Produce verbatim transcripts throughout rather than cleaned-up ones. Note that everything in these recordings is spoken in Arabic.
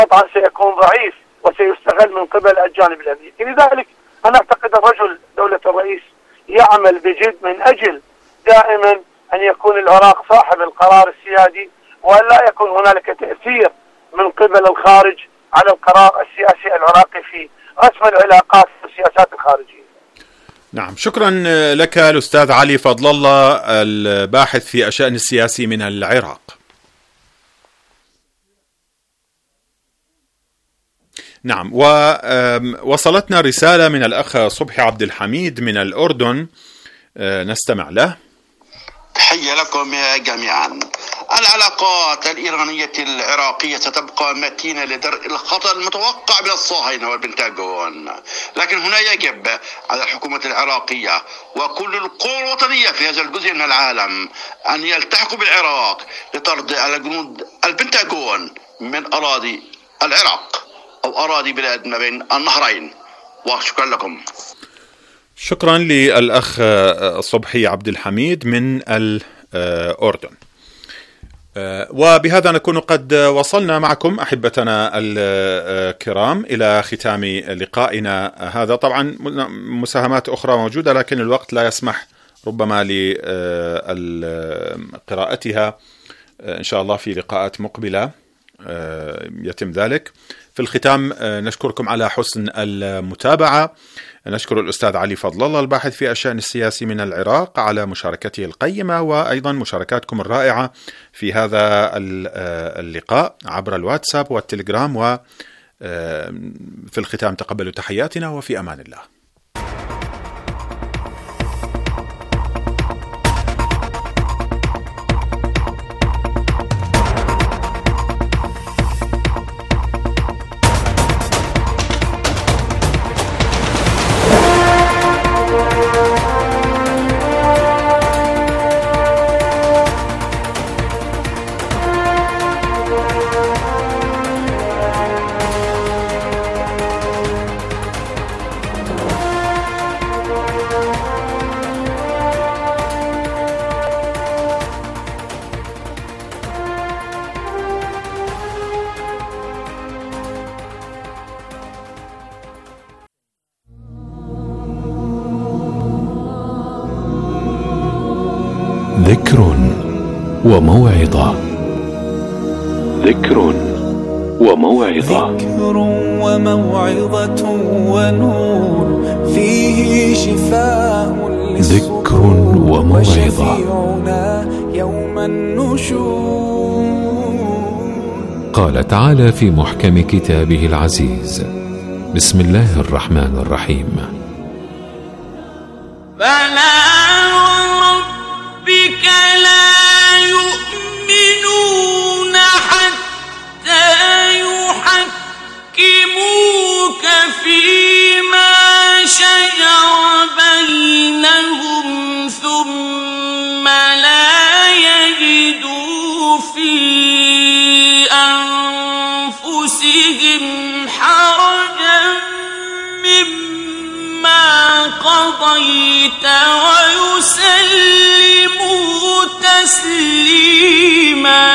قطعا سيكون ضعيف وسيستغل من قبل الجانب الأمريكي. لذلك أنا أعتقد الرجل دولة الرئيس يعمل بجد من أجل دائما أن يكون العراق صاحب القرار السيادي، وأن لا يكون هنالك تأثير من قبل الخارج على القرار السياسي العراقي في رسم العلاقات والسياسات الخارجية. نعم، شكرا لك الأستاذ علي فضل الله الباحث في الشأن السياسي من العراق. نعم، ووصلتنا رسالة من الأخ صبحي عبد الحميد من الأردن، نستمع له. تحية لكم جميعا. العلاقات الإيرانية العراقية ستبقى متينة لدرء الخطر المتوقع من الصهاينة والبنتاغون، لكن هنا يجب على الحكومة العراقية وكل القوى الوطنية في هذا الجزء من العالم أن يلتحقوا بالعراق لطرد الجنود البنتاغون من أراضي العراق أو أراضي بلاد ما بين النهرين. وشكرا لكم. شكرا للأخ صبحي عبد الحميد من الأردن. وبهذا نكون قد وصلنا معكم أحبتنا الكرام إلى ختام لقائنا هذا. طبعا مساهمات أخرى موجودة لكن الوقت لا يسمح ربما لقراءتها، إن شاء الله في لقاءات مقبلة يتم ذلك. في الختام نشكركم على حسن المتابعة. نشكر الأستاذ علي فضل الله الباحث في الشأن السياسي من العراق على مشاركته القيمة، وأيضا مشاركاتكم الرائعة في هذا اللقاء عبر الواتساب والتليجرام. وفي الختام تقبلوا تحياتنا وفي أمان الله. ذكر وموعظة. ذكر وموعظة. ذكر وموعظة ونور فيه شفاء للصدور. ذكر وموعظة. وشفيعنا يوم النشور. قال تعالى في محكم كتابه العزيز: بسم الله الرحمن الرحيم: فلا وربك لا يؤمنون حتى يحكموك فيما شجر بينهم ثم لا يجدوا في أنفسهم حرجا مما قضيت ويسلموا تسليما.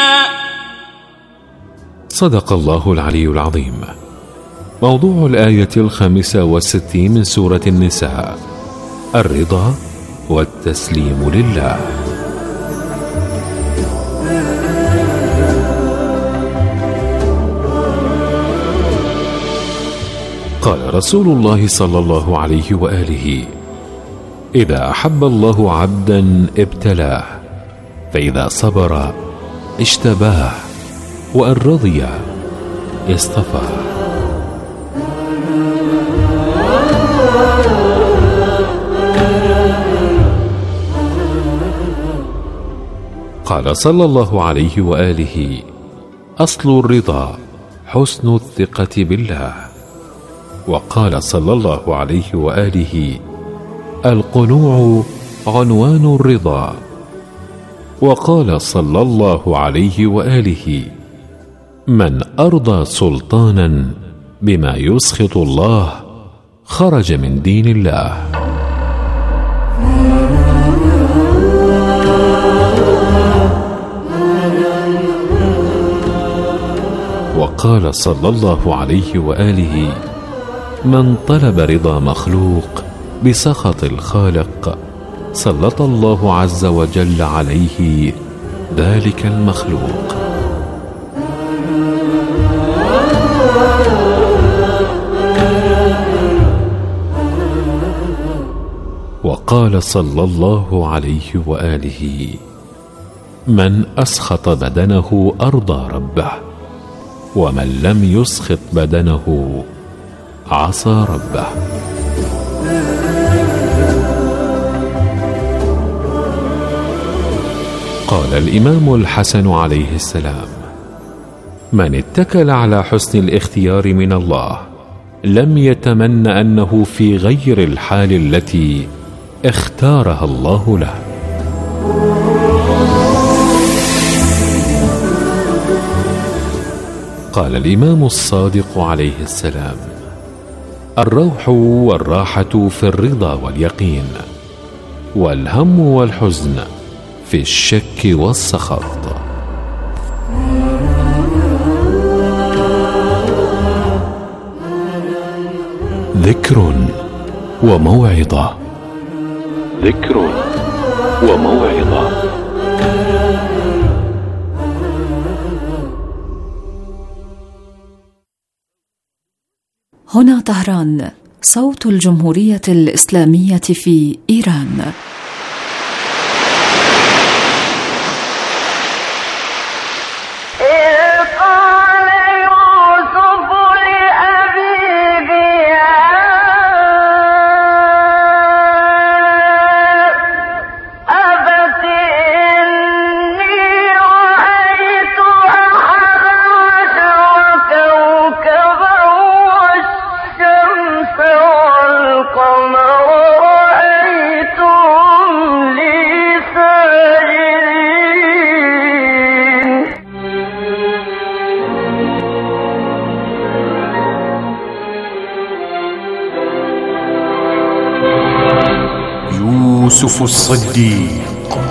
صدق الله العلي العظيم. موضوع الآية الخامسة والستين من سورة النساء: الرضا والتسليم لله. قال رسول الله صلى الله عليه وآله: إذا أحب الله عبدا ابتلاه، فإذا صبر اجتباه، وإن رضي اصطفاه. قال صلى الله عليه وآله: أصل الرضا حسن الثقة بالله. وقال صلى الله عليه وآله: القنوع عنوان الرضا. وقال صلى الله عليه وآله: من أرضى سلطانا بما يسخط الله خرج من دين الله. وقال صلى الله عليه وآله: من طلب رضا مخلوق بسخط الخالق سلط الله عز وجل عليه ذلك المخلوق. وقال صلى الله عليه وآله: من أسخط بدنه أرضى ربه، ومن لم يسخط بدنه عصى ربه. قال الإمام الحسن عليه السلام: من اتكل على حسن الاختيار من الله لم يتمن أنه في غير الحال التي اختارها الله له. قال الإمام الصادق عليه السلام: الروح والراحة في الرضا واليقين، والهم والحزن في الشك والسخط. ذكر وموعظة. ذكر وموعظة. هنا طهران، صوت الجمهورية الإسلامية في إيران. يوسف الصديق.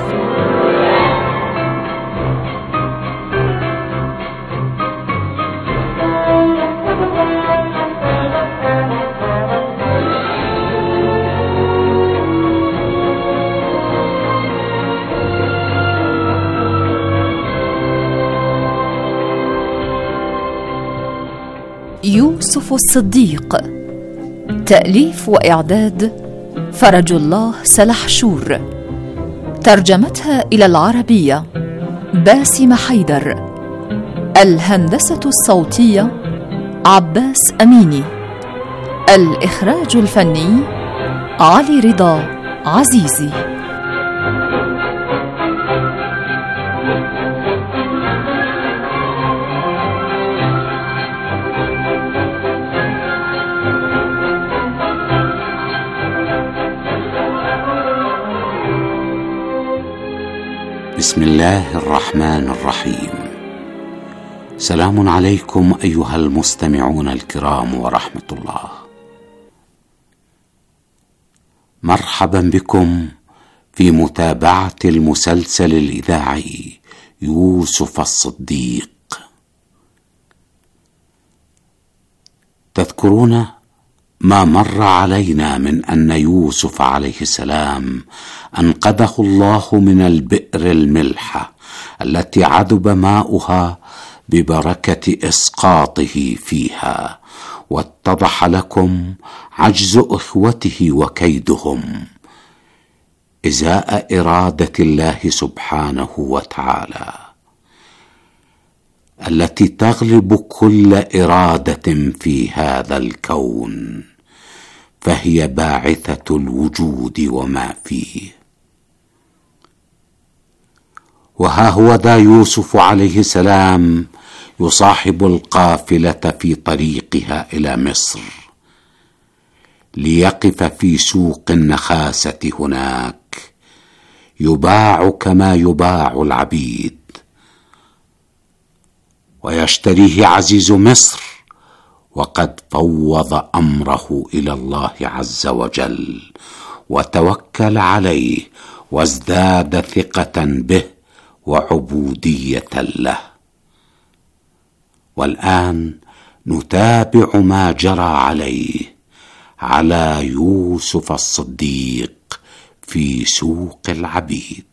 يوسف الصديق. تأليف وإعداد فرج الله سلحشور. ترجمتها إلى العربية باسم حيدر. الهندسة الصوتية عباس أميني. الإخراج الفني علي رضا عزيزي. بسم الله الرحمن الرحيم. سلام عليكم أيها المستمعون الكرام ورحمة الله. مرحبا بكم في متابعة المسلسل الإذاعي يوسف الصديق. تذكرون ما مر علينا من أن يوسف عليه السلام أنقذه الله من البئر الملحة التي عذب ماؤها ببركة إسقاطه فيها، واتضح لكم عجز إخوته وكيدهم إزاء إرادة الله سبحانه وتعالى التي تغلب كل إرادة في هذا الكون، فهي باعثة الوجود وما فيه. وها هو ذا يوسف عليه السلام يصاحب القافلة في طريقها إلى مصر ليقف في سوق النخاسة هناك، يباع كما يباع العبيد، ويشتريه عزيز مصر وقد فوض أمره إلى الله عز وجل وتوكل عليه وازداد ثقة به وعبودية له. والآن نتابع ما جرى عليه على يوسف الصديق في سوق العبيد.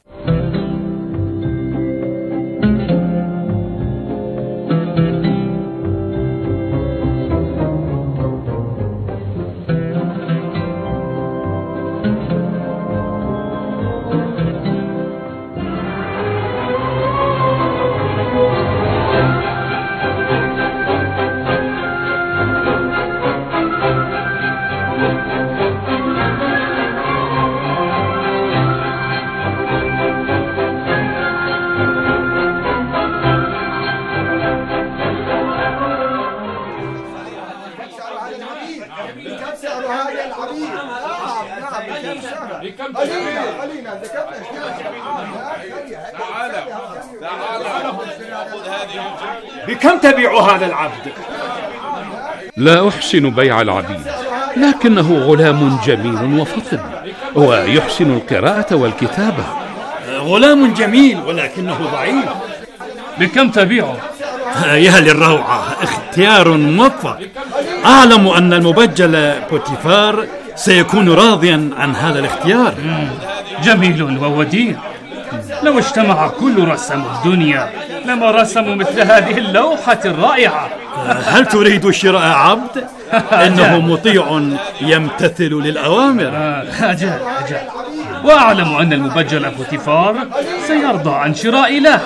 بكم تبيع هذا العبد؟ لا أحسن بيع العبيد، لكنه غلام جميل وفطن ويحسن القراءة والكتابة. غلام جميل ولكنه ضعيف. بكم تبيعه؟ يا للروعة، اختيار موفق. أعلم أن المبجل بوتيفار سيكون راضيا عن هذا الاختيار. جميل ووديع. لو اجتمع كل رسم الدنيا لما رسموا مثل هذه اللوحة الرائعة. هل تريد شراء عبد؟ إنه مطيع يمتثل للأوامر. أجل أجل، وأعلم أن المبجل بوتيفار سيرضى عن شراء له.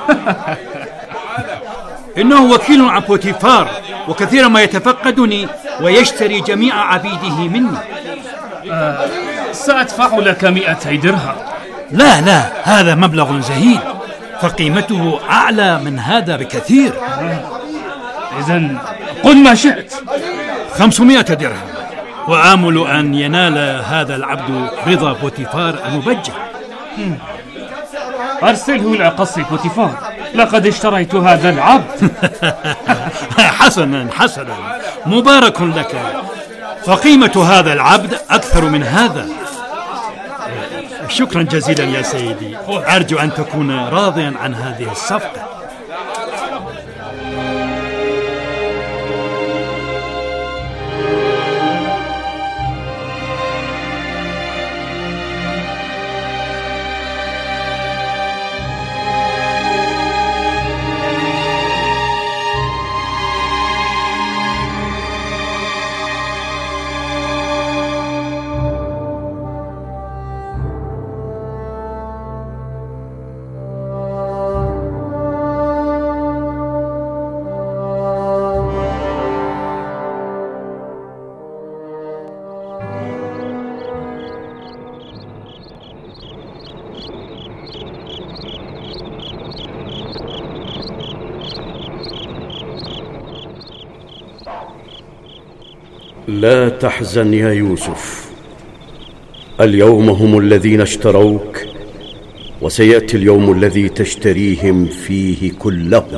إنه وكيل عن بوتيفار، وكثيرا ما يتفقدني ويشتري جميع عبيده مني. آه سأدفع لك مئتي درهم. لا لا، هذا مبلغ زهيد، فقيمته أعلى من هذا بكثير. إذن قل ما شئت. خمسمائة درهم، وآمل أن ينال هذا العبد رضا بوتيفار المبجل. أرسله إلى قصر بوتيفار، لقد اشتريت هذا العبد. حسنا حسنا، مبارك لك، فقيمة هذا العبد أكثر من هذا. شكرا جزيلا يا سيدي، أرجو أن تكون راضيا عن هذه الصفقة. لا تحزن يا يوسف، اليوم هم الذين اشتروك، وسيأتي اليوم الذي تشتريهم فيه كلهم.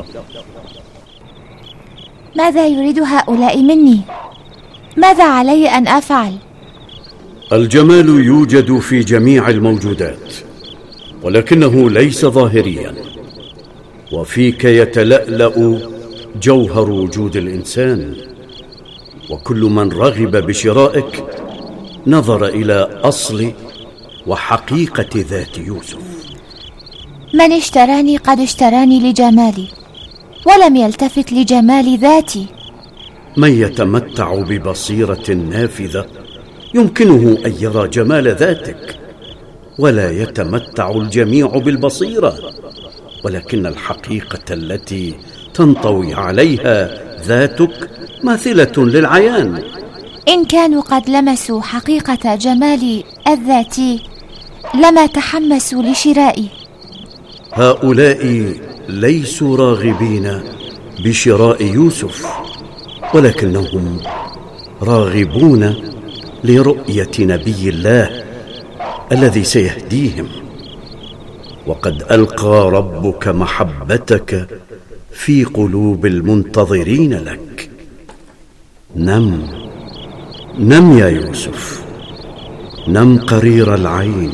ماذا يريد هؤلاء مني؟ ماذا علي أن أفعل؟ الجمال يوجد في جميع الموجودات، ولكنه ليس ظاهريا، وفيك يتلألأ جوهر وجود الإنسان، وكل من رغب بشرائك نظر إلى أصل وحقيقة ذات يوسف. من اشتراني قد اشتراني لجمالي، ولم يلتفت لجمال ذاتي. من يتمتع ببصيرة نافذة يمكنه أن يرى جمال ذاتك، ولا يتمتع الجميع بالبصيرة، ولكن الحقيقة التي تنطوي عليها ذاتك ماثلة للعيان. إن كانوا قد لمسوا حقيقة جمالي الذاتي لما تحمسوا لشرائي. هؤلاء ليسوا راغبين بشراء يوسف، ولكنهم راغبون لرؤية نبي الله الذي سيهديهم، وقد ألقى ربك محبتك في قلوب المنتظرين لك. نم نم يا يوسف، نم قرير العين،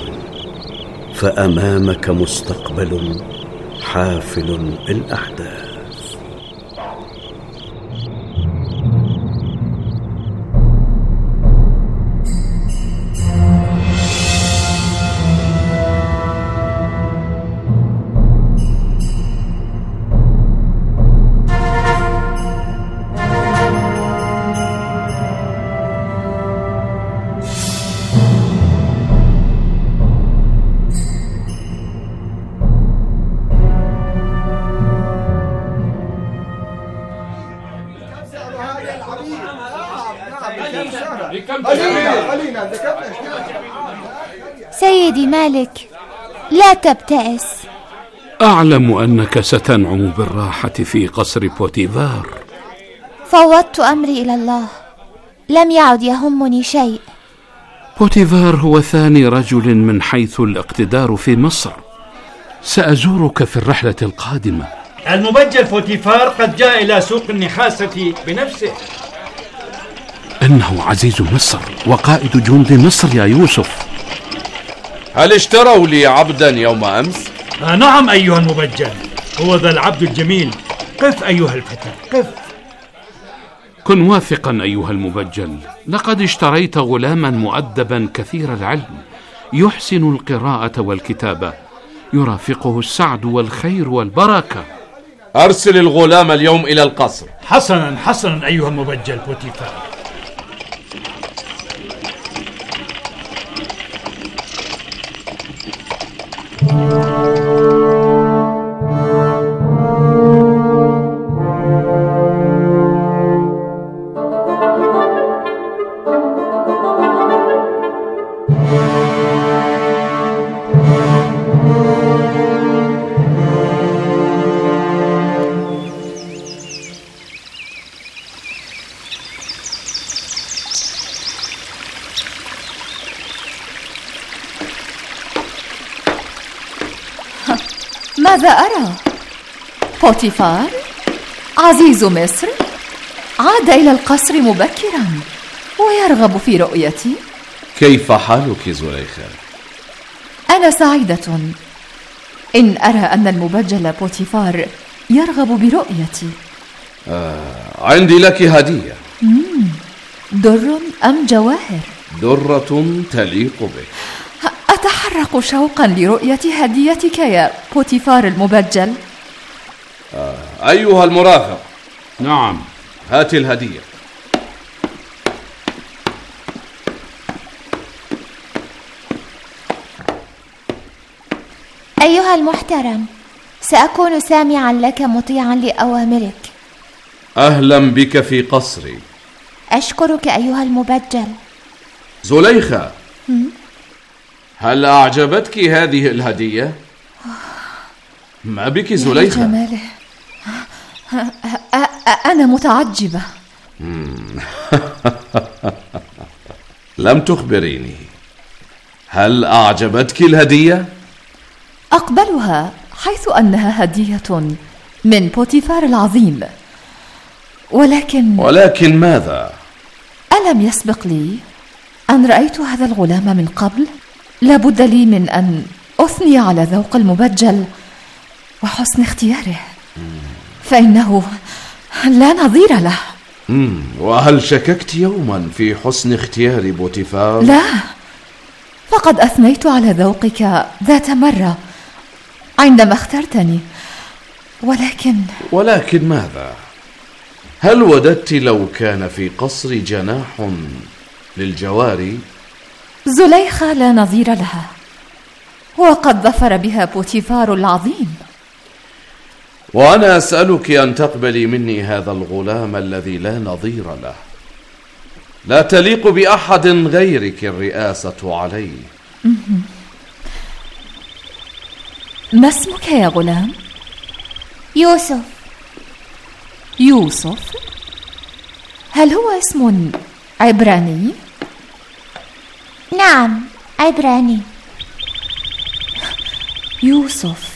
فأمامك مستقبل حافل بالأحداث. سيدي مالك، لا تبتئس. أعلم أنك ستنعم بالراحة في قصر بوتيفار. فوضت أمري إلى الله، لم يعد يهمني شيء. بوتيفار هو ثاني رجل من حيث الاقتدار في مصر. سأزورك في الرحلة القادمة. المبجل بوتيفار قد جاء إلى سوق النحاسة بنفسه. إنه عزيز مصر وقائد جند مصر يا يوسف. هل اشتروا لي عبدا يوم أمس؟ آه نعم أيها المبجل، هو ذا العبد الجميل. قف أيها الفتى، قف. كن واثقا أيها المبجل، لقد اشتريت غلاما مؤدبا كثير العلم، يحسن القراءة والكتابة، يرافقه السعد والخير والبركة. أرسل الغلام اليوم إلى القصر. حسنا حسنا أيها المبجل بوتيفار. ماذا أرى؟ بوتيفار عزيز مصر عاد إلى القصر مبكرا ويرغب في رؤيتي. كيف حالك زليخة؟ أنا سعيدة إن أرى أن المبجل بوتيفار يرغب برؤيتي. آه، عندي لك هدية. مم. در أم جواهر؟ درة تليق بك. أتحرق شوقا لرؤية هديتك يا بوتيفار المبجل. آه، أيها المرافق. نعم، هات الهدية. أيها المحترم، سأكون سامعا لك مطيعا لأوامرك. أهلا بك في قصري. أشكرك أيها المبجل. زليخة، هل أعجبتك هذه الهدية؟ ما بك زليخة؟ جماله. أنا متعجبة. لم تخبريني. هل أعجبتك الهدية؟ أقبلها حيث أنها هدية من بوتيفار العظيم، ولكن ولكن ماذا؟ ألم يسبق لي أن رأيت هذا الغلام من قبل؟ لابد لي من أن أثني على ذوق المبجل وحسن اختياره، فإنه لا نظير له. مم. وهل شككت يوما في حسن اختيار بوتيفار؟ لا، فقد أثنيت على ذوقك ذات مرة عندما اخترتني، ولكن ولكن ماذا؟ هل وددت لو كان في قصري جناح للجواري؟ زليخة لا نظير لها، وقد ظفر بها بوتيفار العظيم. وأنا أسألك أن تقبلي مني هذا الغلام الذي لا نظير له. لا تليق بأحد غيرك الرئاسة عليه. ما اسمك يا غلام؟ يوسف. يوسف؟ هل هو اسم عبراني؟ نعم، عبراني. يوسف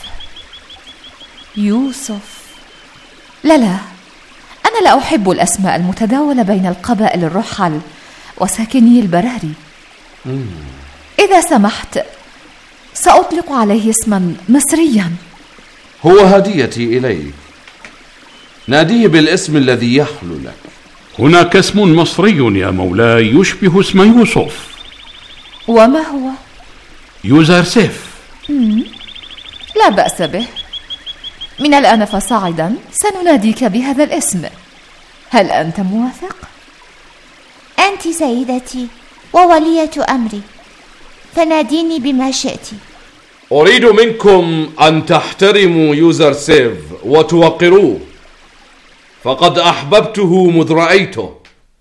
يوسف لا لا، أنا لا أحب الأسماء المتداولة بين القبائل الرحل وساكني البراري. مم. إذا سمحت سأطلق عليه اسما مصريا. هو هديتي إليك، ناديه بالاسم الذي يحلو لك. هناك اسم مصري يا مولاي يشبه اسم يوسف. وما هو؟ يوزرسيف. مم. لا بأس به، من الآن فصاعدا سنناديك بهذا الاسم. هل أنت موافق؟ أنت سيدتي وولية أمري، فناديني بما شئت. أريد منكم أن تحترموا يوزرسيف وتوقروه، فقد أحببته مذ رأيته،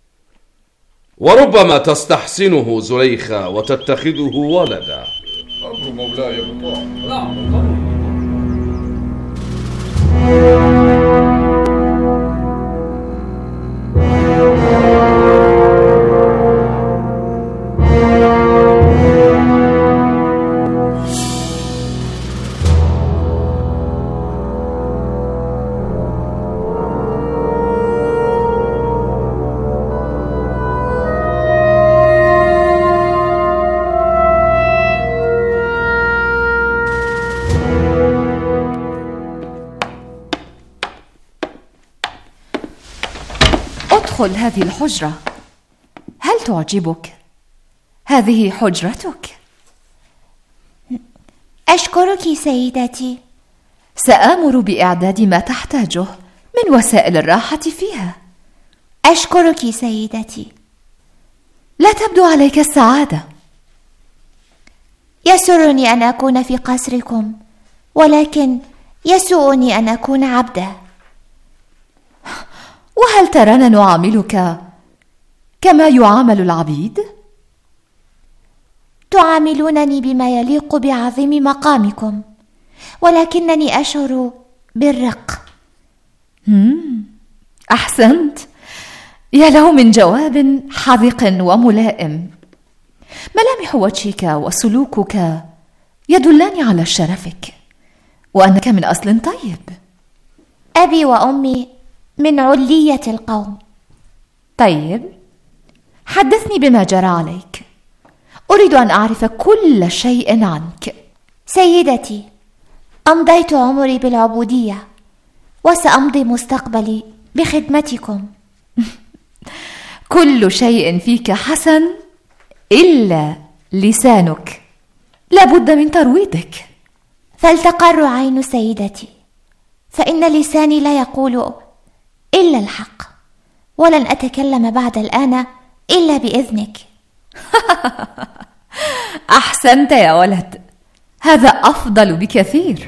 وربما تستحسنه زليخة وتتخذه ولدا. أمر مولاي مطاع. ادخل هذه الحجرة. هل تعجبك؟ هذه حجرتك. أشكرك سيدتي. سآمر بإعداد ما تحتاجه من وسائل الراحة فيها. أشكرك سيدتي. لا تبدو عليك السعادة. يسرني أن أكون في قصركم، ولكن يسوءني أن أكون عبدا. وهل ترانا نعاملك كما يعامل العبيد؟ تعاملونني بما يليق بعظيم مقامكم، ولكنني أشعر بالرق. مم. أحسنت. يا له من جواب حذق وملائم. ملامح وجهك وسلوكك يدلان على شرفك وأنك من أصل طيب. أبي وأمي من علية القوم. طيب، حدثني بما جرى عليك. أريد أن أعرف كل شيء عنك. سيدتي، أمضيت عمري بالعبودية، وسأمضي مستقبلي بخدمتكم. كل شيء فيك حسن إلا لسانك، لابد من ترويضك. فلتقر عين سيدتي، فإن لساني لا يقول إلا الحق، ولن أتكلم بعد الآن إلا بإذنك. أحسنت يا ولد، هذا أفضل بكثير.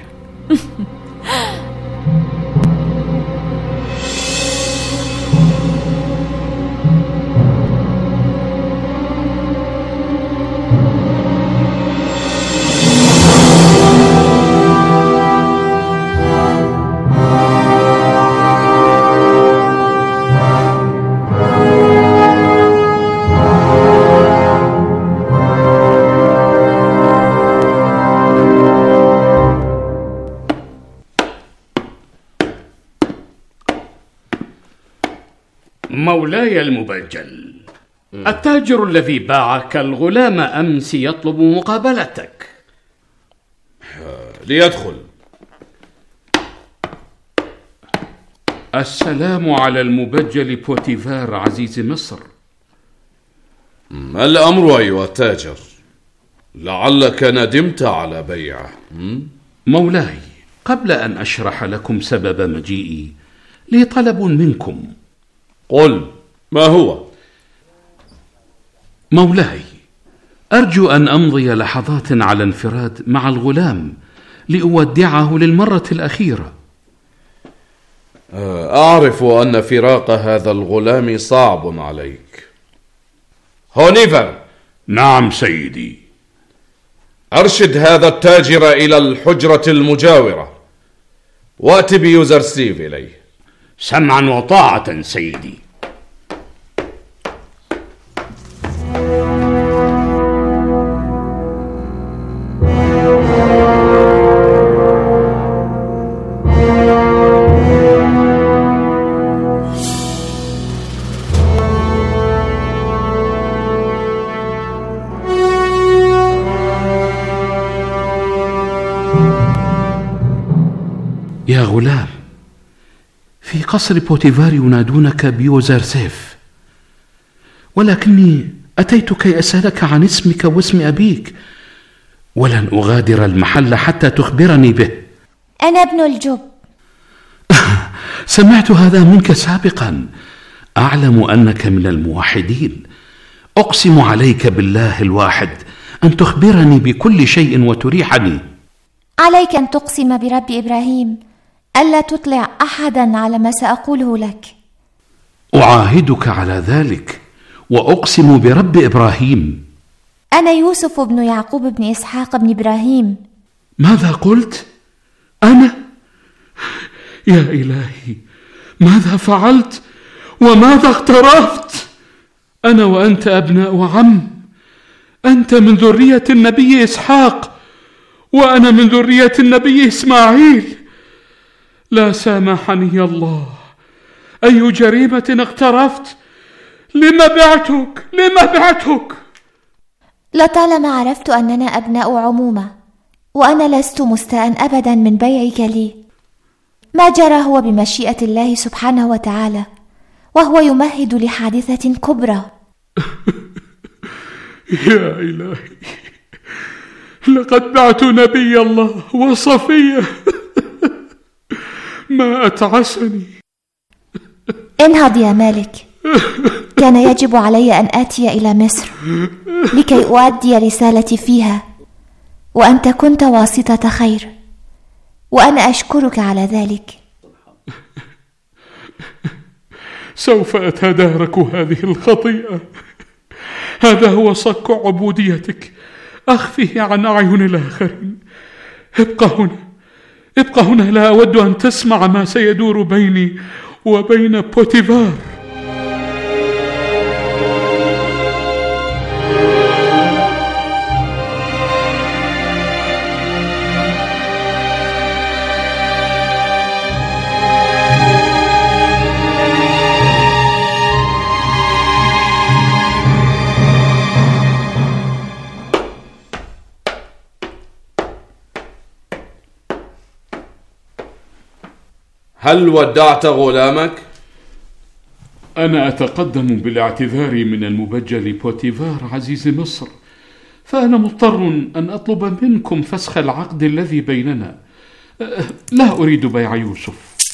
مولاي المبجل، التاجر الذي باعك الغلام أمس يطلب مقابلتك. ليدخل. السلام على المبجل بوتيفار عزيز مصر. ما الأمر أيها التاجر؟ لعلك ندمت على بيعه. مولاي، قبل أن أشرح لكم سبب مجيئي لي طلب منكم. قل، ما هو؟ مولاي، أرجو أن أمضي لحظات على انفراد مع الغلام لأودعه للمرة الأخيرة. أعرف أن فراق هذا الغلام صعب عليك. هونيفر. نعم سيدي. أرشد هذا التاجر إلى الحجرة المجاورة، وأت بيوزرسليف إليه. سمعا وطاعة سيدي. يا غلام، في قصر بوتيفار ينادونك بيوزرسيف، ولكني أتيت كي أسألك عن اسمك واسم أبيك، ولن أغادر المحل حتى تخبرني به. أنا ابن الجب. سمعت هذا منك سابقا. أعلم أنك من الموحدين. أقسم عليك بالله الواحد أن تخبرني بكل شيء وتريحني. عليك أن تقسم برب إبراهيم ألا تطلع أحدا على ما سأقوله لك. أعاهدك على ذلك وأقسم برب إبراهيم. أنا يوسف بن يعقوب بن إسحاق بن إبراهيم. ماذا قلت؟ أنا؟ يا إلهي، ماذا فعلت وماذا اقترفت؟ أنا وأنت أبناء عم، أنت من ذرية النبي إسحاق وأنا من ذرية النبي إسماعيل. لا سامحني الله، أي جريمة اقترفت؟ لما بعتك؟ لما بعتك؟ لطالما عرفت أننا أبناء عمومة، وأنا لست مستاء أبدا من بيعك لي. ما جرى هو بمشيئة الله سبحانه وتعالى، وهو يمهد لحادثة كبرى. يا إلهي، لقد بعت نبي الله وصفية. ما أتعسني. انهض يا مالك، كان يجب علي أن آتي إلى مصر لكي أؤدي رسالتي فيها، وأنت كنت واسطة خير، وأنا أشكرك على ذلك. سوف أتدارك هذه الخطيئة. هذا هو صك عبوديتك، أخفه عن أعين الآخرين. ابقى هنا، ابقى هنا، لا أود أن تسمع ما سيدور بيني وبين بوتيفار. هل ودعت غلامك؟ أنا أتقدم بالاعتذار من المبجل بوتيفار عزيز مصر، فأنا مضطر أن أطلب منكم فسخ العقد الذي بيننا. لا أريد بيع يوسف.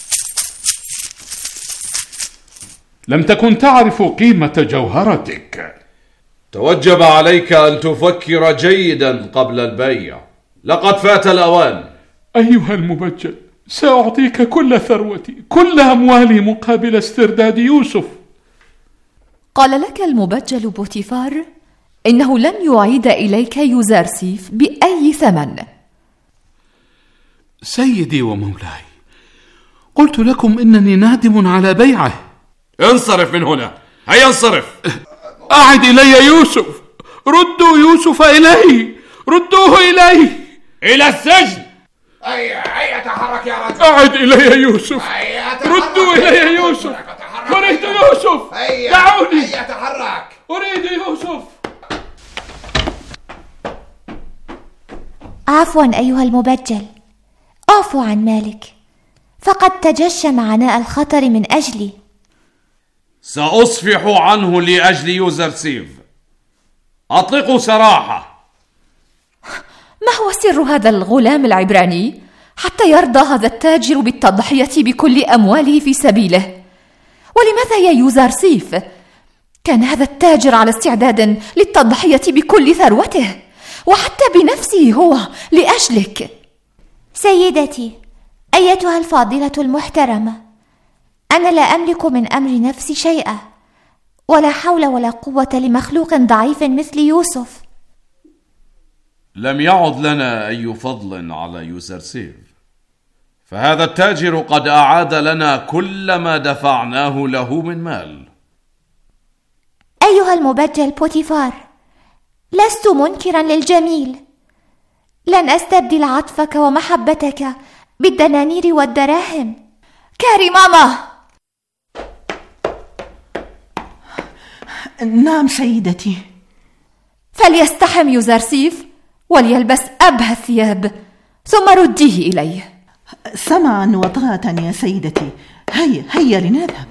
لم تكن تعرف قيمة جوهرتك. توجب عليك أن تفكر جيدا قبل البيع، لقد فات الأوان. أيها المبجل، سأعطيك كل ثروتي، كل أموالي مقابل استرداد يوسف. قال لك المبجل بوتيفار إنه لن يعيد إليك يوزرسيف بأي ثمن. سيدي ومولاي، قلت لكم إنني نادم على بيعه. انصرف من هنا، هيا انصرف. أعد إلي يوسف، ردوا يوسف إلي، ردوه إلي. إلى السجن. هيا هيا تحرك يا رجل. أعد إلي يوسف، ردوا إلي يوسف. أريد يوسف، دعوني. هيا تحرك. أريد يوسف. عفوا أيها المبجل، اعفو عن مالك، فقد تجشم عناء الخطر من أجلي. سأصفح عنه لأجل يوزرسيف. أطلقوا سراحة. ما هو سر هذا الغلام العبراني حتى يرضى هذا التاجر بالتضحية بكل أمواله في سبيله؟ ولماذا يا يوزرسيف؟ كان هذا التاجر على استعداد للتضحية بكل ثروته وحتى بنفسه هو لأجلك. سيدتي أيتها الفاضلة المحترمة، أنا لا أملك من أمر نفسي شيئا، ولا حول ولا قوة لمخلوق ضعيف مثل يوسف. لم يعد لنا أي فضل على يوزرسيف، فهذا التاجر قد أعاد لنا كل ما دفعناه له من مال. أيها المبجل بوتيفار، لست منكرا للجميل، لن أستبدل عطفك ومحبتك بالدنانير والدراهم. كاري ماما. نعم سيدتي. فليستحم يوزرسيف وليلبس أبهى الثياب ثم رديه إليه. سمعا وطاعة يا سيدتي. هيا هيا لنذهب.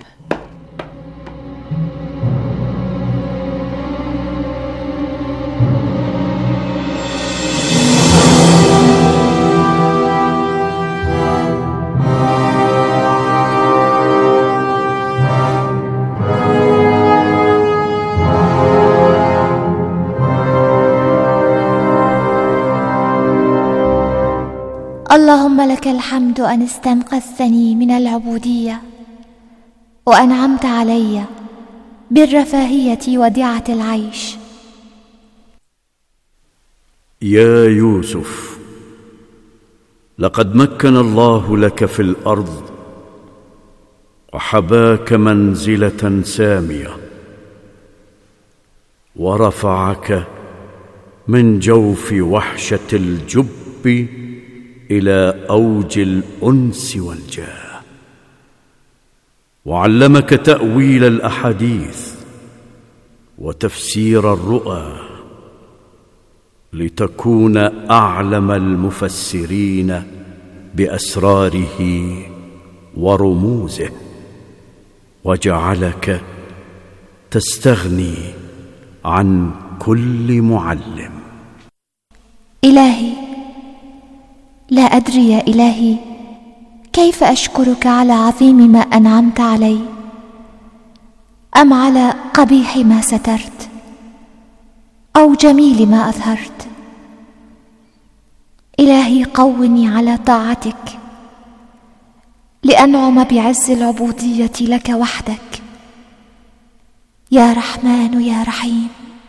اللهم اللهم لك الحمد أن استنقذتني من العبودية وأنعمت علي بالرفاهية ودعة العيش. يا يوسف، لقد مكن الله لك في الأرض وحباك منزلة سامية ورفعك من جوف وحشة الجب إلى أوج الأنس والجاه، وعلمك تأويل الأحاديث وتفسير الرؤى لتكون أعلم المفسرين بأسراره ورموزه، وجعلك تستغني عن كل معلم. إلهي، لا أدري يا إلهي كيف أشكرك على عظيم ما أنعمت علي، أم على قبيح ما سترت، أو جميل ما أظهرت. إلهي، قوني على طاعتك لأنعم بعز العبودية لك وحدك، يا رحمن يا رحيم.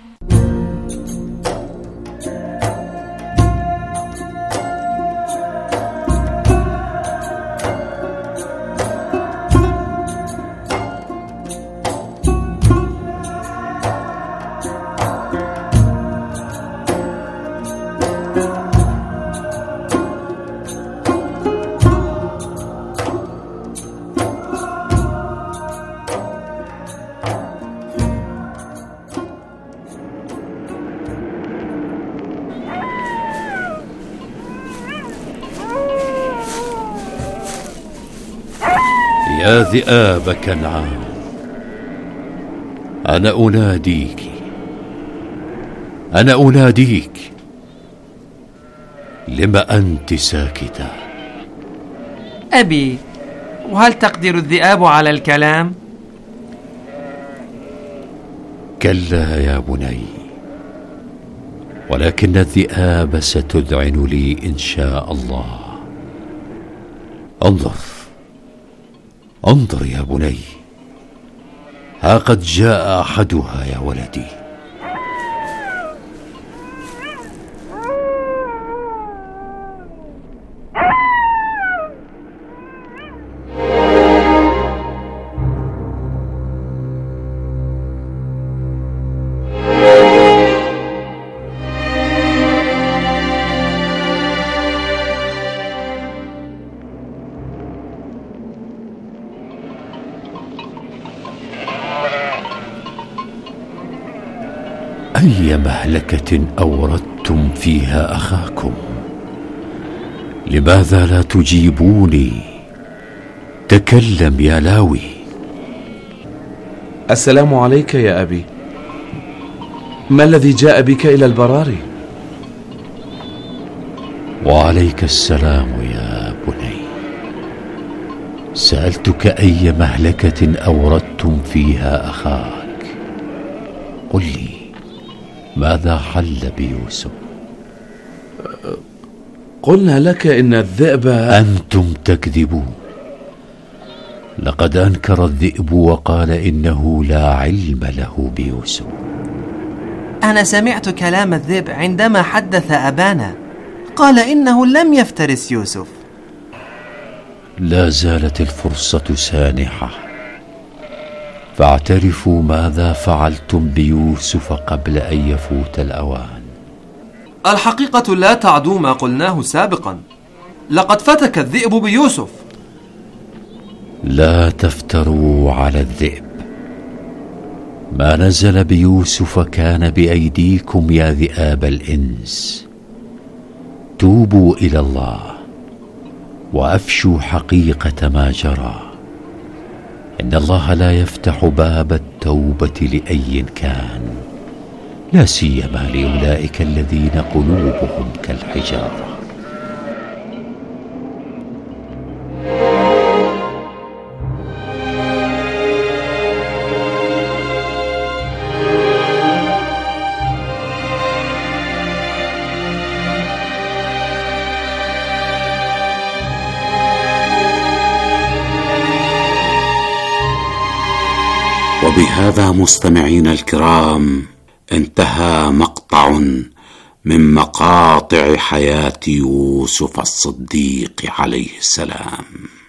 يا ذئاب كنعان، أنا أناديك، أنا أناديك، لم أنت ساكتة؟ أبي، وهل تقدر الذئاب على الكلام؟ كلا يا بني، ولكن الذئاب ستذعن لي إن شاء الله. انظر انظر يا بني، ها قد جاء أحدها يا ولدي. أي مهلكة أوردتم فيها أخاكم؟ لماذا لا تجيبوني؟ تكلم يا لاوي. السلام عليك يا أبي، ما الذي جاء بك إلى البراري؟ وعليك السلام يا بني. سألتك أي مهلكة أوردتم فيها أخاك، قل لي ماذا حل بيوسف؟ قلنا لك إن الذئب. أنتم تكذبون. لقد أنكر الذئب وقال إنه لا علم له بيوسف. أنا سمعت كلام الذئب عندما حدث أبانا، قال إنه لم يفترس يوسف. لا زالت الفرصة سانحة، فاعترفوا ماذا فعلتم بيوسف قبل أن يفوت الأوان. الحقيقة لا تعدو ما قلناه سابقا، لقد فتك الذئب بيوسف. لا تفتروا على الذئب، ما نزل بيوسف كان بأيديكم يا ذئاب الإنس. توبوا إلى الله وأفشوا حقيقة ما جرى. إن الله لا يفتح باب التوبة لأي كان، لا سيما لأولئك الذين قلوبهم كالحجارة. وبهذا مستمعينا الكرام انتهى مقطع من مقاطع حياة يوسف الصديق عليه السلام،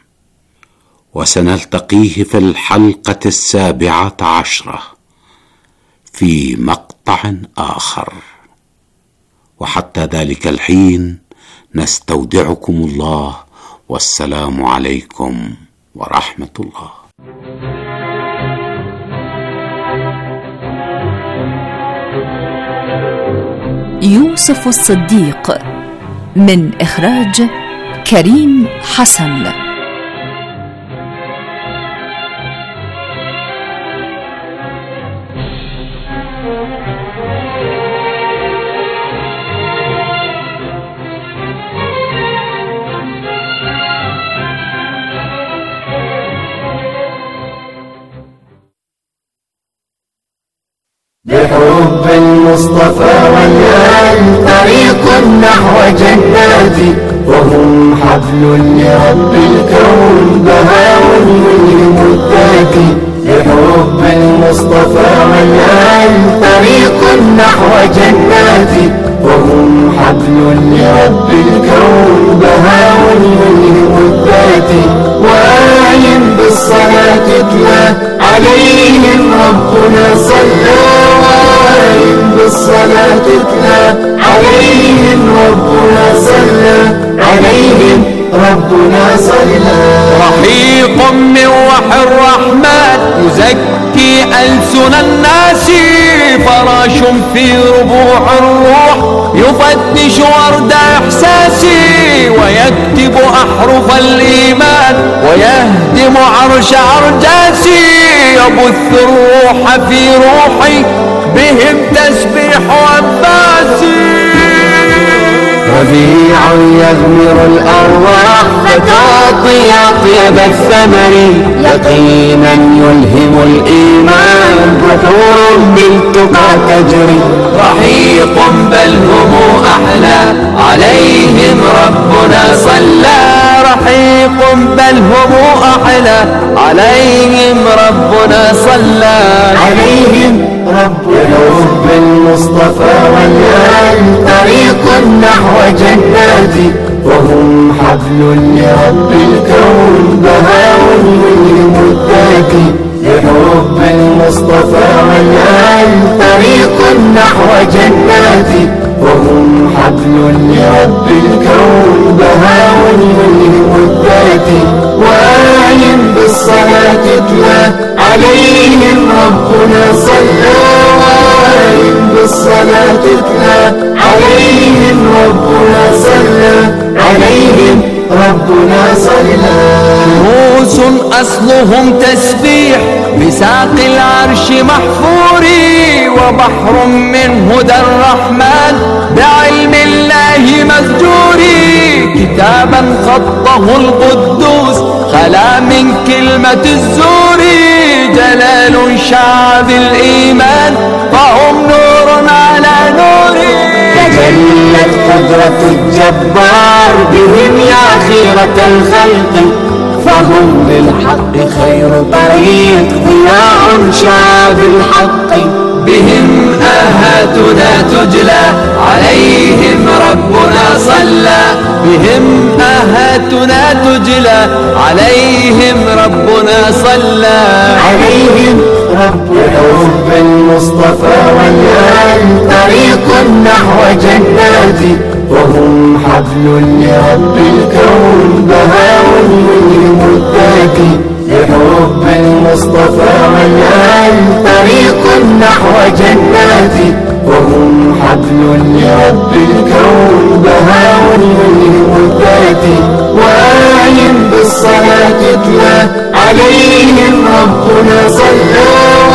وسنلتقيه في الحلقة السابعة عشرة في مقطع آخر، وحتى ذلك الحين نستودعكم الله، والسلام عليكم ورحمة الله. يوسف الصديق من إخراج كريم حسن. بحب المصطفى والآل طريق نحو جناتي، وهم حبل لرب الكون بهاء يلهم الذاتي. بحب المصطفى والآل طريق نحو جناتي، وهم حبل لرب الكون بهاء يلهم الذاتي. وآي بالصلاة تتلى عليهم ربنا صلى، بالصلاة تتلى عليهم ربنا صلى، عليهم ربنا صلى. رحيق من وحي الرحمن يزكي ألسن الناس، فراش في ربوع الروح يفتش ورد إحساسي، ويكتب أحرف الإيمان ويهدم عرش أرجاسي. يبث الروح في روحي بهم تسبيح أنفاسي. ربيع يغمر الأرواح فتعطي أطيب الثمر، يقينا يلهم الإيمان بحور بالتقى تجري. رحيق بل هم أحلى عليهم ربنا صلى، رحيق بل هم أحلى عليهم ربنا صلى. عليهم ربنا حب المصطفى والآل طريق نحو جناتي، وهم حبل لرب الكون بهاء يلهم الذاتي. بحب المصطفى والآل طريق نحو جناتي، وهم حبل لرب الكون بهاء يلهم الذاتي. وآي بالصلاة تتلى عليهم ربنا صلى، وآي بالصلاة تتلى عليهم ربنا صلى، عليهم ربنا صلى. نفوس أصلهم تسبيح بساق العرش محفور، وبحر من هدى الرحمن بعلم الله مسجور. كتابا خطه القدوس خلا من كلمة الزور، جلال شع بالإيمان فهم نور على نور. تجلت قدرة الجبار بهم يا خيرة الخلق، فهم للحق خير طريق ضياء شع بالحق. بهم آهاتنا تجلى عليهم ربنا صلى، بهم آهاتنا تجلى عليهم ربنا صلى. عليهم ربنا حب المصطفى والآل طريق نحو جناتي، وهم حبل لرب الكون بهاء يلهم الذاتي. بحب المصطفى والآل طريق نحو جناتي، وهم حبل لرب الكون بهاء يلهم الذاتي. وآي بالصلاة تتلى عليهم ربنا صلى،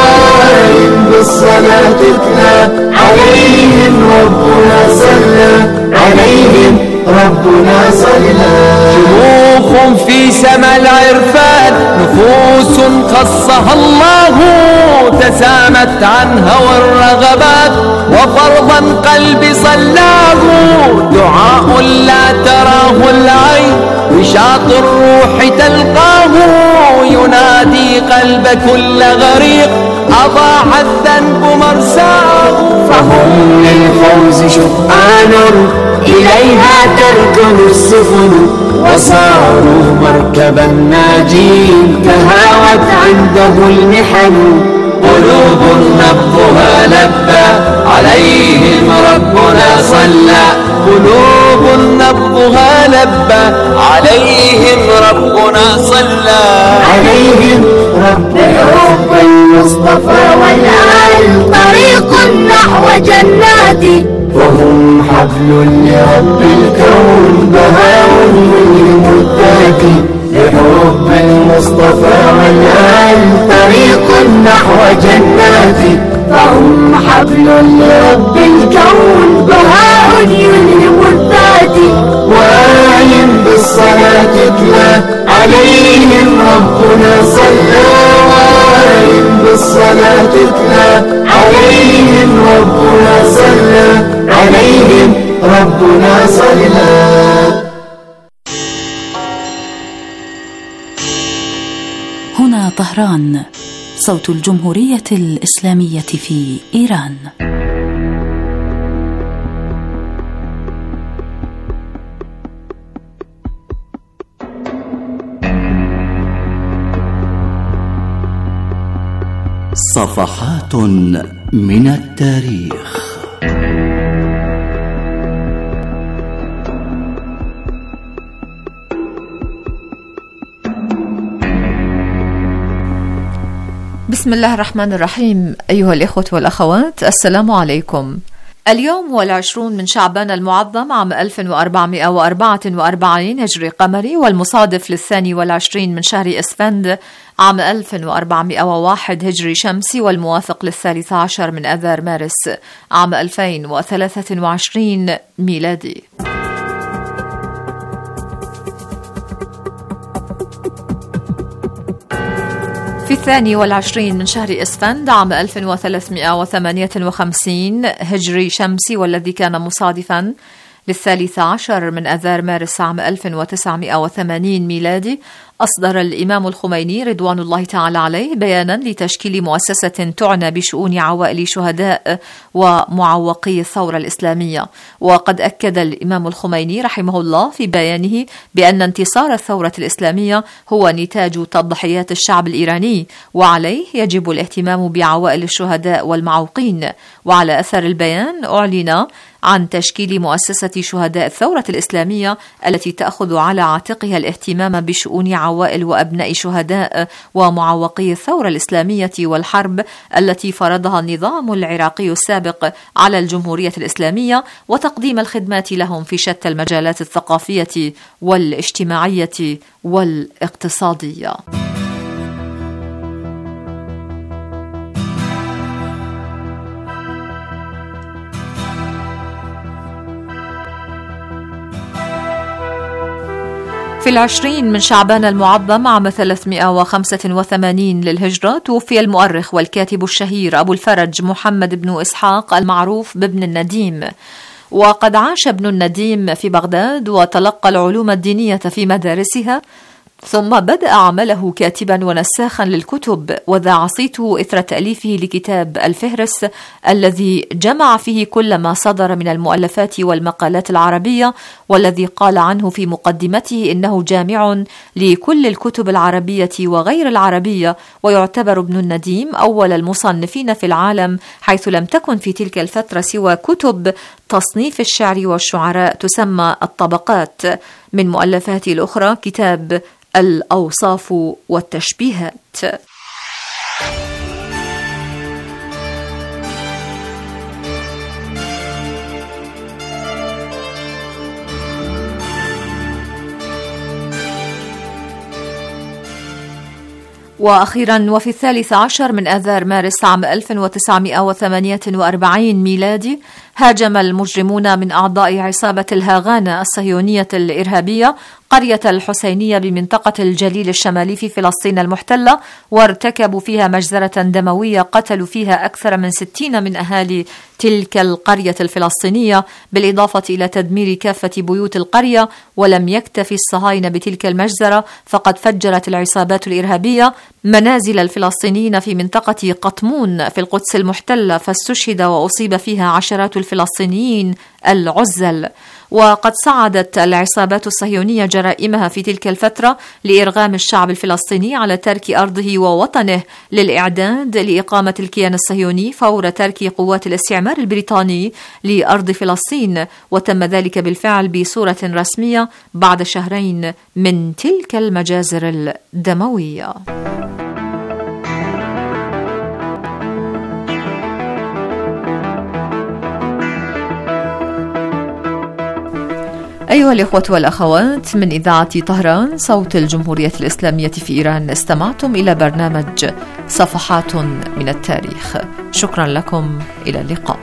وآي بالصلاة تتلى عليهم ربنا صلى، عليهم ربنا صلى. شيوخ في سما العرفان نفوس خصها الله، تسامت عن هوى الرغبات وفرضا قلبي صلاه. دعاء لا تراه العين وشاط الروح تلقاه، ينادي قلب كل غريق أضاع الذنب مرساه. فهم للفوز شقان إليها تركن السفن، وصاروا مركب الناجين تهاوت عنده المحن. قلوب نبضها لبى عليهم ربنا صلى، قلوب نبضها لبى عليهم ربنا صلى. عليهم رب حب المصطفى والآل طريق نحو جنات، وهم حبل لرب الكون بهاء منهم الذات. بحب المصطفى والآل طريق نحو جنات، فهم حبل لرب الكون بهاء يلهم الذات. وآي بالصلاة تتلى عليهم ربنا صلى، وآي بالصلاة تتلى عليهم ربنا صلى، عليهم ربنا صلى. هنا طهران، صوت الجمهورية الإسلامية في إيران. صفحات من التاريخ. بسم الله الرحمن الرحيم. أيها الإخوة والأخوات، السلام عليكم. اليوم هو العشرون من شعبان المعظم عام ألف وأربعمائة وأربعة وأربعين هجري قمري، والمصادف للثاني والعشرين من شهر إسفند عام ألف وأربعمائة وواحد هجري شمسي، والموافق للثالث عشر من أذار مارس عام ألفين وثلاثة وعشرين ميلادي. في الثاني والعشرين من شهر إسفند عام ألف وثلاثمائة وثمانية وخمسين هجري شمسي، والذي كان مصادفا للثالث عشر من أذار مارس عام ألف وتسعمائة وثمانين ميلادي، أصدر الإمام الخميني رضوان الله تعالى عليه بيانا لتشكيل مؤسسة تعنى بشؤون عوائل شهداء ومعوقي الثورة الإسلامية. وقد أكد الإمام الخميني رحمه الله في بيانه بأن انتصار الثورة الإسلامية هو نتاج تضحيات الشعب الإيراني، وعليه يجب الاهتمام بعوائل الشهداء والمعوقين. وعلى أثر البيان أعلن عن تشكيل مؤسسة شهداء الثورة الإسلامية التي تأخذ على عاتقها الاهتمام بشؤون عوائل وأبناء شهداء ومعوقي الثورة الإسلامية والحرب التي فرضها النظام العراقي السابق على الجمهورية الإسلامية، وتقديم الخدمات لهم في شتى المجالات الثقافية والاجتماعية والاقتصادية. في العشرين من شعبان المعظم عام ثلاثمائة وخمسة وثمانين للهجرة توفي المؤرخ والكاتب الشهير أبو الفرج محمد بن إسحاق المعروف بابن النديم. وقد عاش ابن النديم في بغداد وتلقى العلوم الدينية في مدارسها، ثم بدأ عمله كاتبا ونساخا للكتب، وذاع صيته إثر تأليفه لكتاب الفهرس الذي جمع فيه كل ما صدر من المؤلفات والمقالات العربية، والذي قال عنه في مقدمته إنه جامع لكل الكتب العربية وغير العربية، ويعتبر ابن النديم أول المصنفين في العالم، حيث لم تكن في تلك الفترة سوى كتب تصنيف الشعر والشعراء تسمى الطبقات. من مؤلفاته الأخرى كتاب الأوصاف والتشبيهات. وأخيرا وفي الثالث عشر من آذار مارس عام ألف وتسعمائة وثمانية وأربعين ميلادي هاجم المجرمون من أعضاء عصابة الهاغانة الصهيونية الإرهابية قرية الحسينية بمنطقة الجليل الشمالي في فلسطين المحتلة، وارتكبوا فيها مجزرة دموية قتلوا فيها أكثر من ستين من أهالي تلك القرية الفلسطينية، بالإضافة إلى تدمير كافة بيوت القرية. ولم يكتفي الصهاينة بتلك المجزرة، فقد فجرت العصابات الإرهابية منازل الفلسطينيين في منطقة قطمون في القدس المحتلة، فاستشهد وأصيب فيها عشرات الفلسطينيين العزل. وقد صعدت العصابات الصهيونية جرائمها في تلك الفترة لإرغام الشعب الفلسطيني على ترك أرضه ووطنه للإعداد لإقامة الكيان الصهيوني فور ترك قوات الاستعمار البريطاني لأرض فلسطين، وتم ذلك بالفعل بصورة رسمية بعد شهرين من تلك المجازر الدموية. أيها الإخوة والأخوات، من إذاعة طهران صوت الجمهورية الإسلامية في إيران، استمعتم إلى برنامج صفحات من التاريخ. شكرا لكم، إلى اللقاء.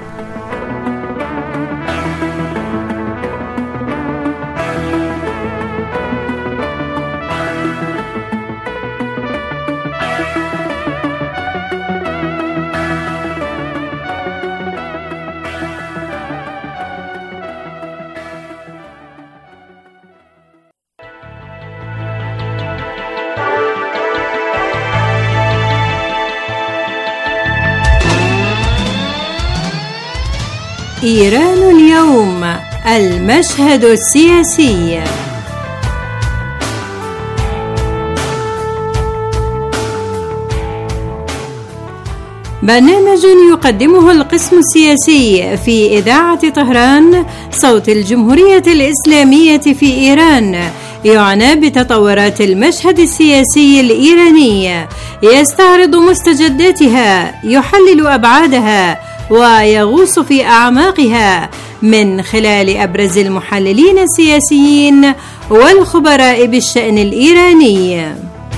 إيران اليوم، المشهد السياسي. برنامج يقدمه القسم السياسي في إذاعة طهران صوت الجمهورية الإسلامية في إيران، يعنى بتطورات المشهد السياسي الإيراني، يستعرض مستجداتها، يحلل أبعادها، ويغوص في أعماقها من خلال أبرز المحللين السياسيين والخبراء بالشأن الإيراني.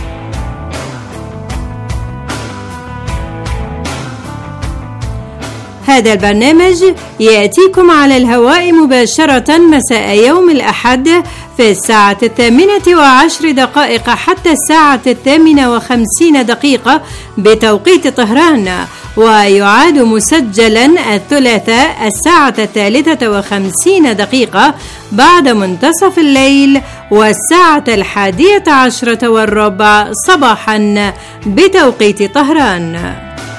هذا البرنامج يأتيكم على الهواء مباشرة مساء يوم الأحد في الساعة الثامنة وعشر دقائق حتى الساعة الثامنة وخمسين دقيقة بتوقيت طهران، ويعاد مسجلا الثلاثاء الساعة الثالثة وخمسين دقيقة بعد منتصف الليل، والساعة الحادية عشرة والربع صباحا بتوقيت طهران.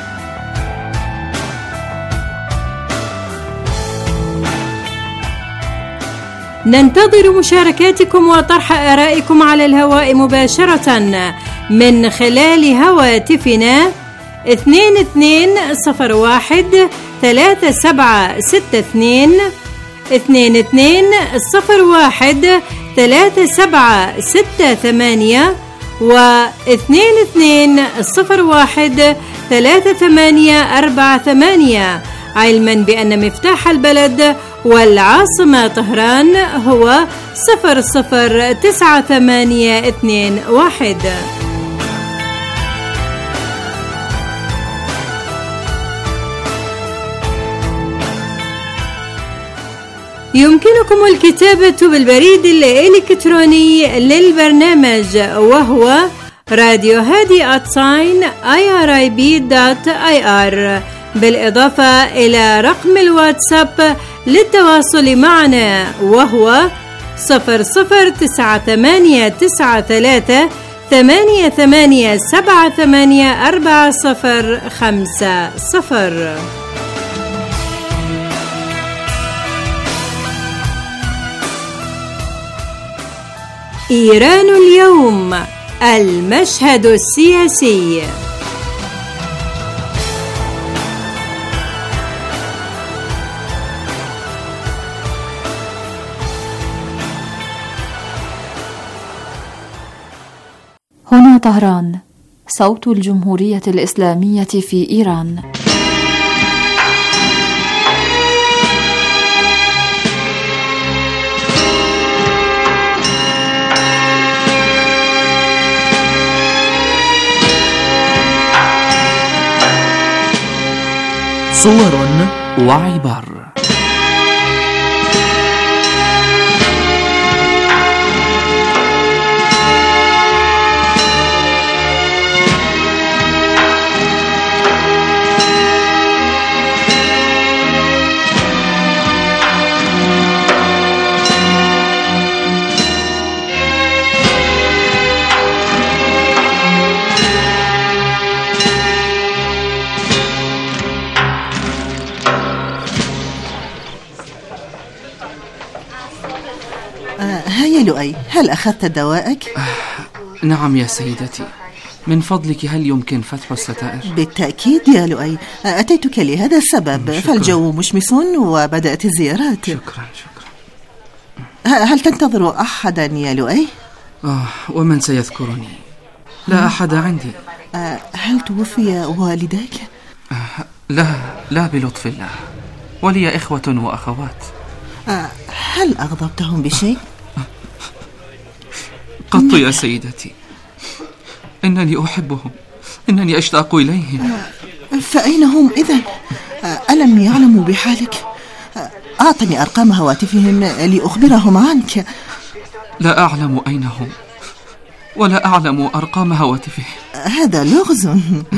ننتظر مشاركاتكم وطرح آرائكم على الهواء مباشرة من خلال هواتفنا اثنين اثنين صفر واحد ثلاثة سبعة ستة اثنين اثنين اثنين صفر واحد ثلاثة سبعة ستة ثمانية واثنين اثنين صفر واحد ثلاثة ثمانية أربعة ثمانية، علما بأن مفتاح البلد والعاصمة طهران هو صفر صفر تسعة ثمانية اثنين واحد. يمكنكم الكتابة بالبريد الإلكتروني للبرنامج، وهو راديو هادي آت ساين آي آر آي بي دوت آي آر، بالإضافة إلى رقم الواتساب للتواصل معنا، وهو صفر صفر تسعة ثمانية تسعة ثلاثة ثمانية ثمانية سبعة ثمانية أربعة صفر خمسة صفر. إيران اليوم، المشهد السياسي. هنا طهران، صوت الجمهورية الإسلامية في إيران. صور وعبر. لؤي، هل أخذت دواءك؟ آه نعم يا سيدتي. من فضلك هل يمكن فتح الستائر؟ بالتأكيد يا لؤي، أتيتك لهذا السبب. شكرا. فالجو مشمس وبدأت الزيارات. شكرا شكرا. هل تنتظر أحدا يا لؤي؟ آه ومن سيذكرني؟ لا أحد عندي. آه هل توفي والديك؟ آه لا لا بلطف الله، ولي إخوة وأخوات. آه هل أغضبتهم بشيء؟ قط يا سيدتي، إنني أحبهم، إنني أشتاق إليهم. فأين هم إذن؟ ألم يعلموا بحالك؟ أعطني أرقام هواتفهم لأخبرهم عنك. لا أعلم أين هم، ولا أعلم أرقام هواتفهم. هذا لغز.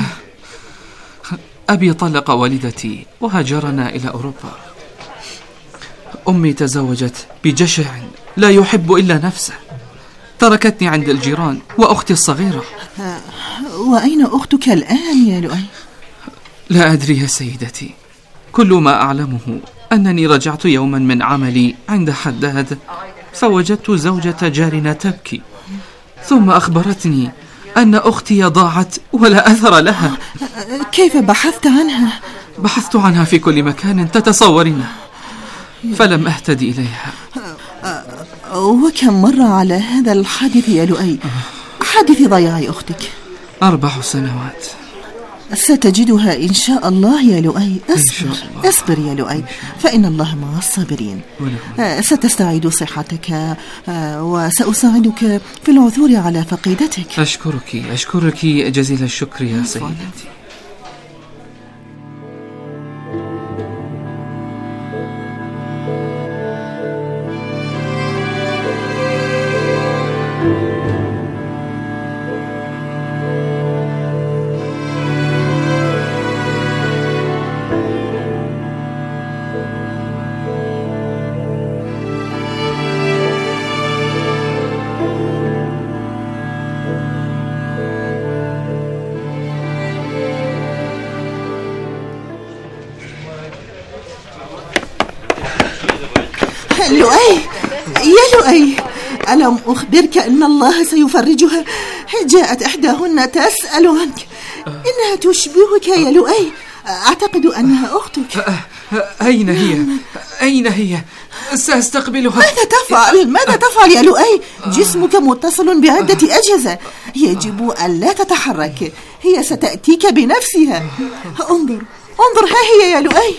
أبي طلق والدتي وهاجرنا إلى أوروبا. أمي تزوجت بجشع لا يحب إلا نفسه، تركتني عند الجيران وأختي الصغيرة. وأين أختك الآن يا لؤي؟ لا أدري يا سيدتي، كل ما أعلمه أنني رجعت يوما من عملي عند حداد، فوجدت زوجة جارنا تبكي، ثم أخبرتني أن أختي ضاعت ولا أثر لها. كيف بحثت عنها؟ بحثت عنها في كل مكان تتصورين، فلم أهتدي إليها. وكم مر على هذا الحادث يا لؤي، حادث ضياع أختك؟ أربع سنوات. ستجدها إن شاء الله يا لؤي. أصبر أصبر يا لؤي، فإن الله مع الصابرين. ستستعيد صحتك وسأساعدك في العثور على فقيدتك. أشكرك أشكرك جزيل الشكر يا سيدتي. لؤي يا لؤي، ألم أخبرك أن الله سيفرجها؟ جاءت إحداهن تسأل عنك، إنها تشبهك يا لؤي، أعتقد أنها أختك. أين هي؟ أين هي؟ سأستقبلها. ماذا تفعل؟ ماذا تفعل يا لؤي؟ جسمك متصل بعدة أجهزة، يجب أن لا تتحرك، هي ستأتيك بنفسها. انظر انظر، ها هي يا لؤي.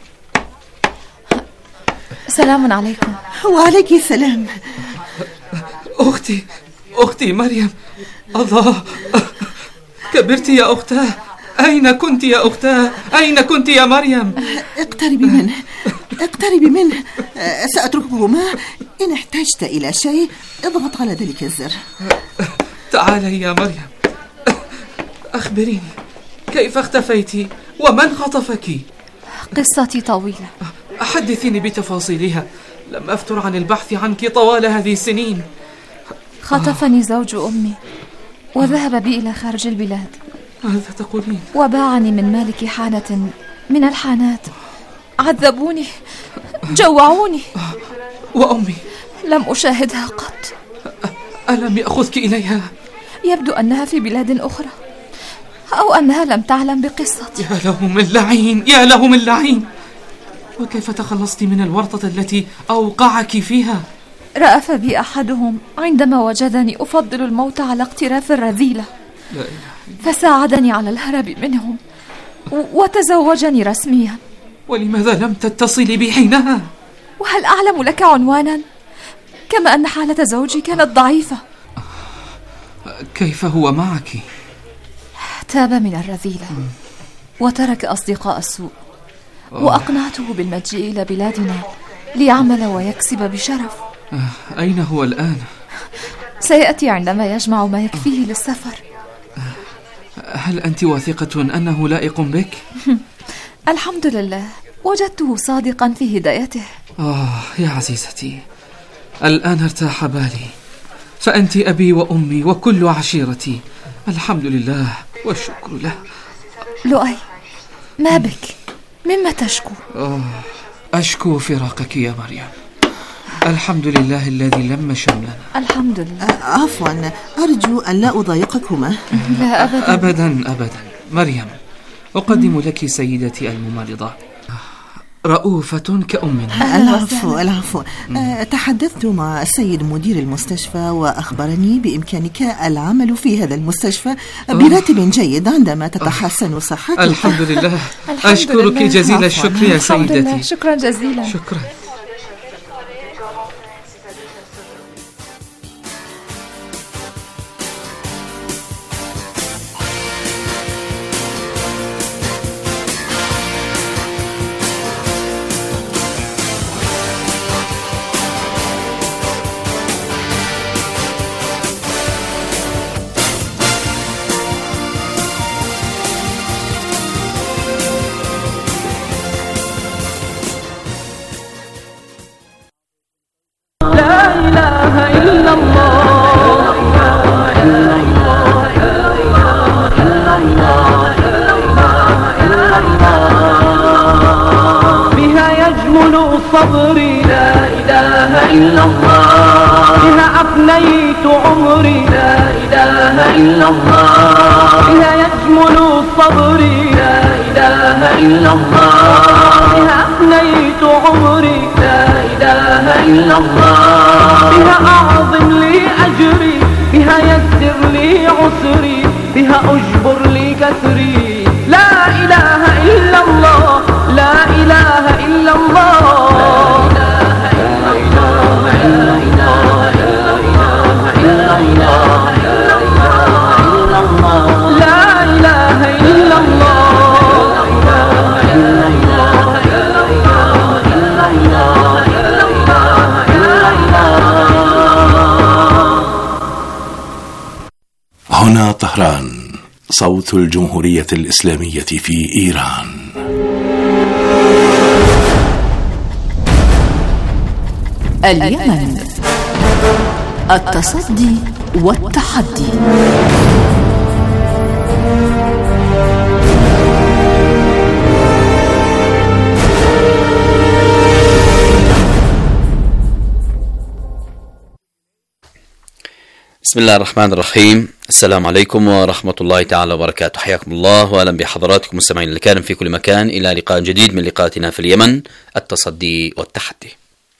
سلام عليكم. وعليك السلام. أختي أختي مريم. الله، كبرت يا أختاه. أين كنت يا أختاه؟ أين كنت يا مريم؟ اقتربي منه اقتربي منه، سأتركهما. إن احتجت إلى شيء اضغط على ذلك الزر. تعالي يا مريم، أخبريني كيف اختفيت ومن خطفك؟ قصتي طويلة، حدثيني بتفاصيلها، لم أفتر عن البحث عنك طوال هذه السنين. خطفني زوج أمي وذهب بي إلى خارج البلاد. ماذا تقولين؟ وباعني من مالك حانة من الحانات. عذبوني، جوعوني. وأمي؟ لم أشاهدها قط. ألم يأخذك إليها؟ يبدو أنها في بلاد أخرى، أو أنها لم تعلم بقصتي. يا له من لعين، يا له من لعين. وكيف تخلصت من الورطة التي أوقعك فيها؟ رأف بي أحدهم عندما وجدني أفضل الموت على اقتراف الرذيلة، لا إله. فساعدني على الهرب منهم وتزوجني رسميا. ولماذا لم تتصلي بي حينها؟ وهل أعلم لك عنوانا؟ كما أن حالة زوجي كانت ضعيفة. كيف هو معك؟ تاب من الرذيلة وترك أصدقاء السوء، وأقنعته بالمجيء إلى بلادنا ليعمل ويكسب بشرف. أين هو الآن؟ سيأتي عندما يجمع ما يكفيه للسفر. هل أنت واثقة أنه لائق بك؟ الحمد لله، وجدته صادقا في هدايته. آه يا عزيزتي، الآن ارتاح بالي، فأنت أبي وأمي وكل عشيرتي. الحمد لله والشكر له. لؤي، ما بك؟ مما تشكو؟ آه أشكو فراقك يا مريم. الحمد لله الذي لم شملنا. الحمد لله. عفوا، أرجو أن لا أضايقكما. لا أبدا أبدا أبدا. مريم، أقدم لك سيدتي الممرضة، رؤوفة كأمنا. العفو العفو. أه تحدثت مع السيد مدير المستشفى وأخبرني بإمكانك العمل في هذا المستشفى براتب جيد عندما تتحسن صحتك. الحمد لله. أشكرك جزيل الشكر يا سيدتي. شكرا جزيلا. شكرا. صبري لا إله إلا الله، بها أفنيت عمري لا إله إلا الله، بها يجمل صبري لا إله إلا الله، بها أفنيت عمري لا إله إلا الله، بها أعظم لي أجري، بها يسر لي عسري، بها أجبر لي كسري. لا إله إلا الله، لا إله إلا الله، هنا طهران، صوت الجمهورية الإسلامية في إيران. اليمن، التصدي والتحدي. بسم الله الرحمن الرحيم. السلام عليكم ورحمة الله تعالى وبركاته. حياكم الله وأهلا بحضراتكم مستمعين الكرام في كل مكان إلى لقاء جديد من لقاءاتنا في اليمن، التصدي والتحدي.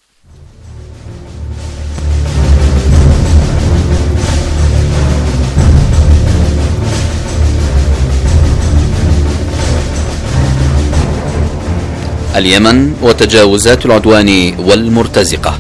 اليمن وتجاوزات العدوان والمرتزقة.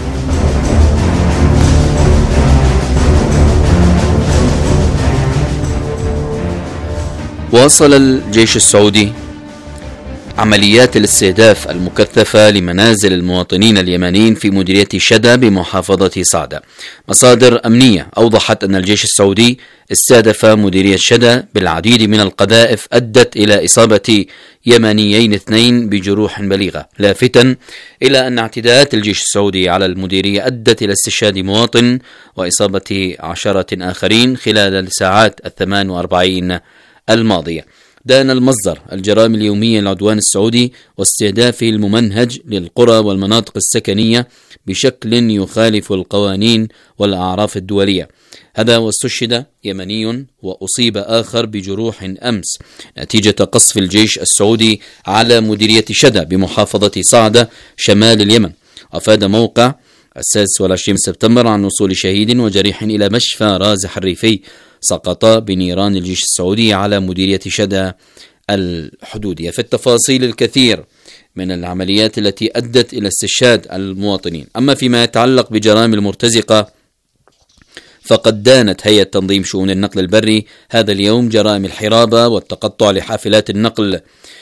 واصل الجيش السعودي عمليات الاستهداف المكثفة لمنازل المواطنين اليمنيين في مديرية شدة بمحافظة صعدة. مصادر أمنية أوضحت أن الجيش السعودي استهدف مديرية شدة بالعديد من القذائف أدت إلى إصابة يمنيين اثنين بجروح بليغة، لافتا إلى أن اعتداءات الجيش السعودي على المديرية أدت إلى استشهاد مواطن وإصابة عشرة آخرين خلال الساعات الثمان وأربعين الماضية. دان المصدر الجرائم اليومية للعدوان السعودي واستهدافه الممنهج للقرى والمناطق السكنية بشكل يخالف القوانين والأعراف الدولية. هذا واستشهد يمني وأصيب آخر بجروح أمس نتيجة قصف الجيش السعودي على مديرية شدة بمحافظة صعدة شمال اليمن. أفاد موقع السادس والعشرين سبتمبر عن وصول شهيد وجريح إلى مشفى رازح الريفي سقط بنيران الجيش السعودي على مديرية شدة الحدودية. في التفاصيل الكثير من العمليات التي أدت إلى استشهاد المواطنين. أما فيما يتعلق بجرائم المرتزقة فقد دانت هيئة تنظيم شؤون النقل البري هذا اليوم جرائم الحرابة والتقطع لحافلات النقل